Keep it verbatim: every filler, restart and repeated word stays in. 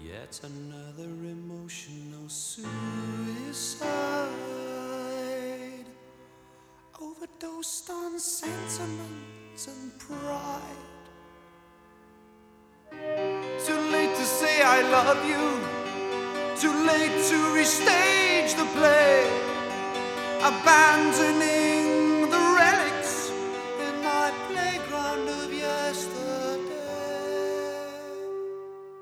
Yet another emotional suicide, overdosed on sentiment and pride. Too late to say I love you, too late to restage the play, abandoning